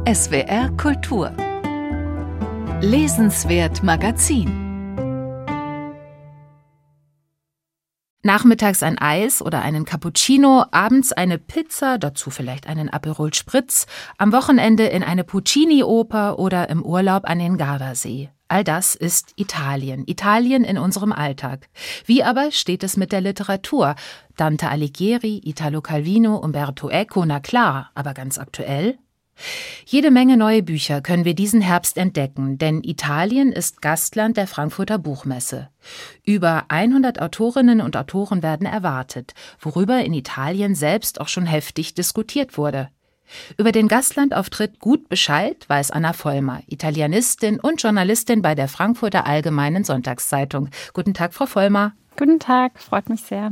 SWR Kultur. Lesenswert Magazin. Nachmittags ein Eis oder einen Cappuccino, abends eine Pizza, dazu vielleicht einen Aperol Spritz, am Wochenende in eine Puccini-Oper oder im Urlaub an den Gardasee. All das ist Italien. Italien in unserem Alltag. Wie aber steht es mit der Literatur? Dante Alighieri, Italo Calvino, Umberto Eco, na klar, aber ganz aktuell? Jede Menge neue Bücher können wir diesen Herbst entdecken, denn Italien ist Gastland der Frankfurter Buchmesse. Über 100 Autorinnen und Autoren werden erwartet, worüber in Italien selbst auch schon heftig diskutiert wurde. Über den Gastlandauftritt gut Bescheid weiß Anna Vollmer, Italienistin und Journalistin bei der Frankfurter Allgemeinen Sonntagszeitung. Guten Tag, Frau Vollmer. Guten Tag, freut mich sehr.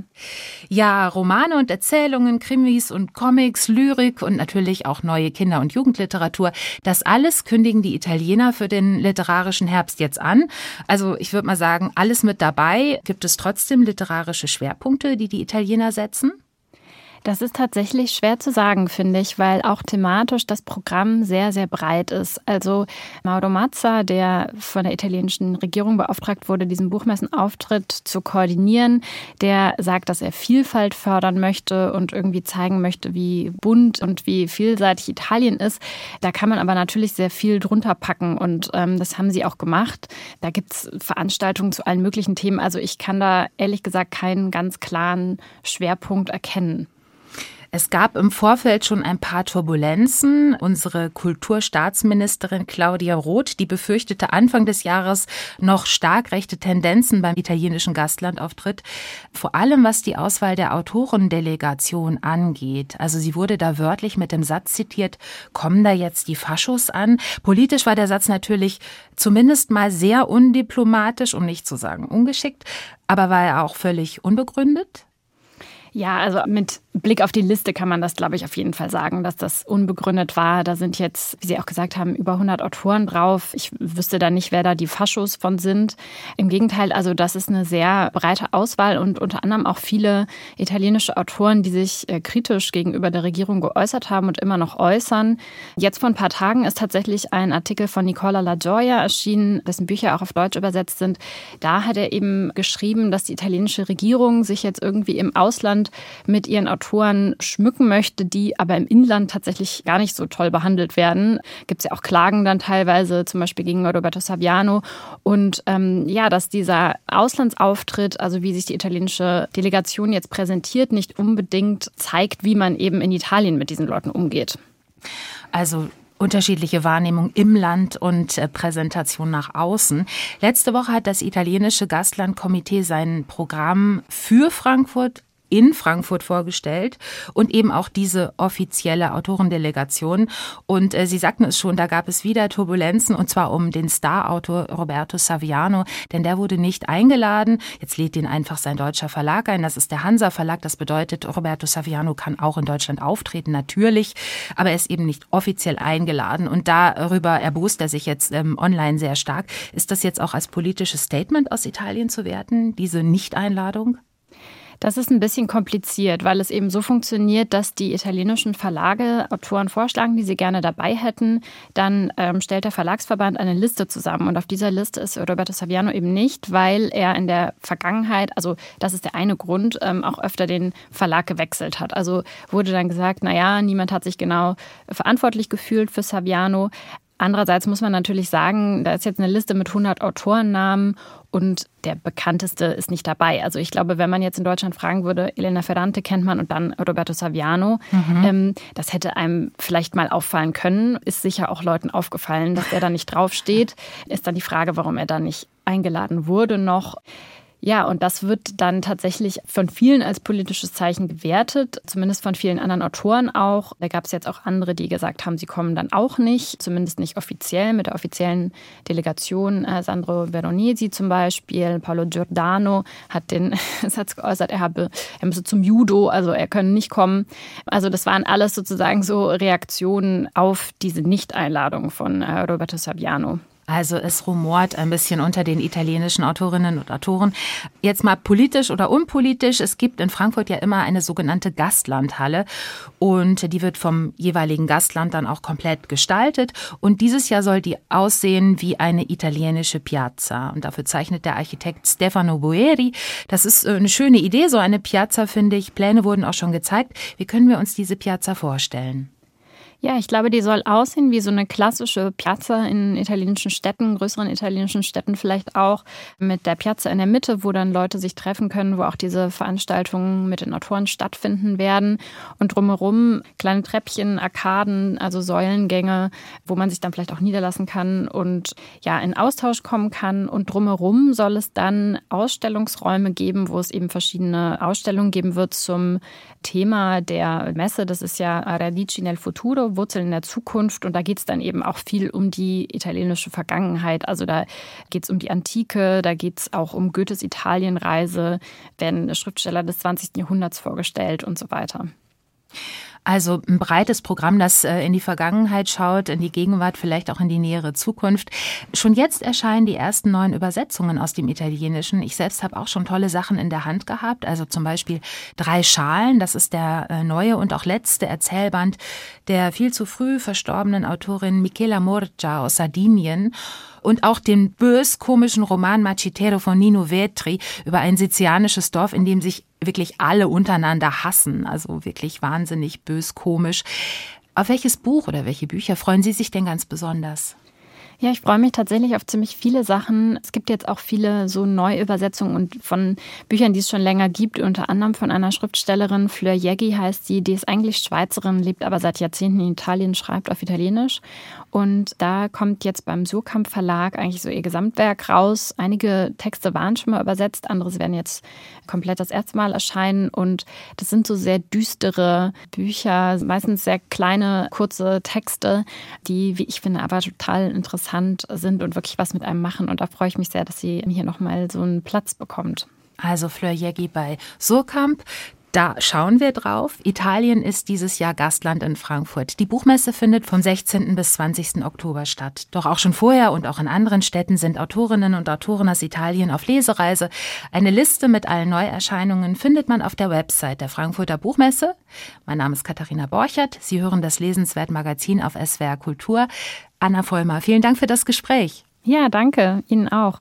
Ja, Romane und Erzählungen, Krimis und Comics, Lyrik und natürlich auch neue Kinder- und Jugendliteratur. Das alles kündigen die Italiener für den literarischen Herbst jetzt an. Also ich würde mal sagen, alles mit dabei. Gibt es trotzdem literarische Schwerpunkte, die Italiener setzen? Das ist tatsächlich schwer zu sagen, finde ich, weil auch thematisch das Programm sehr, sehr breit ist. Also Mauro Mazza, der von der italienischen Regierung beauftragt wurde, diesen Buchmessenauftritt zu koordinieren, der sagt, dass er Vielfalt fördern möchte und irgendwie zeigen möchte, wie bunt und wie vielseitig Italien ist. Da kann man aber natürlich sehr viel drunter packen und das haben sie auch gemacht. Da gibt es Veranstaltungen zu allen möglichen Themen. Also ich kann da ehrlich gesagt keinen ganz klaren Schwerpunkt erkennen. Es gab im Vorfeld schon ein paar Turbulenzen. Unsere Kulturstaatsministerin Claudia Roth, die befürchtete Anfang des Jahres noch stark rechte Tendenzen beim italienischen Gastlandauftritt. Vor allem was die Auswahl der Autorendelegation angeht. Also sie wurde da wörtlich mit dem Satz zitiert, kommen da jetzt die Faschos an? Politisch war der Satz natürlich zumindest mal sehr undiplomatisch, um nicht zu sagen ungeschickt. Aber war er auch völlig unbegründet? Ja, also mit Blick auf die Liste kann man das, glaube ich, auf jeden Fall sagen, dass das unbegründet war. Da sind jetzt, wie Sie auch gesagt haben, über 100 Autoren drauf. Ich wüsste da nicht, wer da die Faschos von sind. Im Gegenteil, also das ist eine sehr breite Auswahl und unter anderem auch viele italienische Autoren, die sich kritisch gegenüber der Regierung geäußert haben und immer noch äußern. Jetzt vor ein paar Tagen ist tatsächlich ein Artikel von Nicola La Gioia erschienen, dessen Bücher auch auf Deutsch übersetzt sind. Da hat er eben geschrieben, dass die italienische Regierung sich jetzt irgendwie im Ausland mit ihren Autoren schmücken möchte, die aber im Inland tatsächlich gar nicht so toll behandelt werden. Gibt es ja auch Klagen dann teilweise, zum Beispiel gegen Roberto Saviano. Und dass dieser Auslandsauftritt, also wie sich die italienische Delegation jetzt präsentiert, nicht unbedingt zeigt, wie man eben in Italien mit diesen Leuten umgeht. Also unterschiedliche Wahrnehmung im Land und Präsentation nach außen. Letzte Woche hat das italienische Gastlandkomitee sein Programm für Frankfurt in Frankfurt vorgestellt und eben auch diese offizielle Autorendelegation. Und Sie sagten es schon, da gab es wieder Turbulenzen und zwar um den Starautor Roberto Saviano, denn der wurde nicht eingeladen. Jetzt lädt ihn einfach sein deutscher Verlag ein, das ist der Hansa Verlag. Das bedeutet, Roberto Saviano kann auch in Deutschland auftreten, natürlich, aber er ist eben nicht offiziell eingeladen und darüber erbost er sich jetzt online sehr stark. Ist das jetzt auch als politisches Statement aus Italien zu werten, diese Nicht-Einladung? Das ist ein bisschen kompliziert, weil es eben so funktioniert, dass die italienischen Verlage Autoren vorschlagen, die sie gerne dabei hätten. Dann stellt der Verlagsverband eine Liste zusammen. Und auf dieser Liste ist Roberto Saviano eben nicht, weil er in der Vergangenheit, also das ist der eine Grund, auch öfter den Verlag gewechselt hat. Also wurde dann gesagt, niemand hat sich genau verantwortlich gefühlt für Saviano. Andererseits muss man natürlich sagen, da ist jetzt eine Liste mit 100 Autorennamen und der bekannteste ist nicht dabei. Also ich glaube, wenn man jetzt in Deutschland fragen würde, Elena Ferrante kennt man und dann Roberto Saviano, das hätte einem vielleicht mal auffallen können. Ist sicher auch Leuten aufgefallen, dass er da nicht draufsteht. Ist dann die Frage, warum er da nicht eingeladen wurde noch. Ja, und das wird dann tatsächlich von vielen als politisches Zeichen gewertet, zumindest von vielen anderen Autoren auch. Da gab es jetzt auch andere, die gesagt haben, sie kommen dann auch nicht, zumindest nicht offiziell mit der offiziellen Delegation. Sandro Veronesi zum Beispiel, Paolo Giordano hat den Satz geäußert, er müsse zum Judo, also er könne nicht kommen. Also das waren alles sozusagen so Reaktionen auf diese Nicht-Einladung von Roberto Saviano. Also es rumort ein bisschen unter den italienischen Autorinnen und Autoren. Jetzt mal politisch oder unpolitisch. Es gibt in Frankfurt ja immer eine sogenannte Gastlandhalle und die wird vom jeweiligen Gastland dann auch komplett gestaltet. Und dieses Jahr soll die aussehen wie eine italienische Piazza. Und dafür zeichnet der Architekt Stefano Boeri. Das ist eine schöne Idee, so eine Piazza, finde ich. Pläne wurden auch schon gezeigt. Wie können wir uns diese Piazza vorstellen? Ja, ich glaube, die soll aussehen wie so eine klassische Piazza in italienischen Städten, größeren italienischen Städten vielleicht auch, mit der Piazza in der Mitte, wo dann Leute sich treffen können, wo auch diese Veranstaltungen mit den Autoren stattfinden werden. Und drumherum kleine Treppchen, Arkaden, also Säulengänge, wo man sich dann vielleicht auch niederlassen kann und ja, in Austausch kommen kann. Und drumherum soll es dann Ausstellungsräume geben, wo es eben verschiedene Ausstellungen geben wird zum Thema der Messe. Das ist ja Radici nel Futuro, Wurzeln in der Zukunft. Und da geht es dann eben auch viel um die italienische Vergangenheit. Also da geht es um die Antike, da geht es auch um Goethes Italienreise, werden Schriftsteller des 20. Jahrhunderts vorgestellt und so weiter. Also ein breites Programm, das in die Vergangenheit schaut, in die Gegenwart, vielleicht auch in die nähere Zukunft. Schon jetzt erscheinen die ersten neuen Übersetzungen aus dem Italienischen. Ich selbst habe auch schon tolle Sachen in der Hand gehabt. Also zum Beispiel 3 Schalen, das ist der neue und auch letzte Erzählband der viel zu früh verstorbenen Autorin Michela Murgia aus Sardinien. Und auch den bös-komischen Roman Macitero von Nino Vetri über ein sizilianisches Dorf, in dem sich wirklich alle untereinander hassen. Also wirklich wahnsinnig bös-komisch. Auf welches Buch oder welche Bücher freuen Sie sich denn ganz besonders? Ja, ich freue mich tatsächlich auf ziemlich viele Sachen. Es gibt jetzt auch viele so Neuübersetzungen und von Büchern, die es schon länger gibt, unter anderem von einer Schriftstellerin, Fleur Jägi heißt sie, die ist eigentlich Schweizerin, lebt aber seit Jahrzehnten in Italien, schreibt auf Italienisch. Und da kommt jetzt beim Surkamp Verlag eigentlich so ihr Gesamtwerk raus. Einige Texte waren schon mal übersetzt, andere werden jetzt komplett das erste Mal erscheinen. Und das sind so sehr düstere Bücher, meistens sehr kleine, kurze Texte, die, wie ich finde, aber total interessant sind und wirklich was mit einem machen. Und da freue ich mich sehr, dass sie hier nochmal so einen Platz bekommt. Also Fleur Jägi bei Surkamp. Da schauen wir drauf. Italien ist dieses Jahr Gastland in Frankfurt. Die Buchmesse findet vom 16. bis 20. Oktober statt. Doch auch schon vorher und auch in anderen Städten sind Autorinnen und Autoren aus Italien auf Lesereise. Eine Liste mit allen Neuerscheinungen findet man auf der Website der Frankfurter Buchmesse. Mein Name ist Katharina Borchert. Sie hören das Lesenswert-Magazin auf SWR Kultur. Anna Vollmer, vielen Dank für das Gespräch. Ja, danke. Ihnen auch.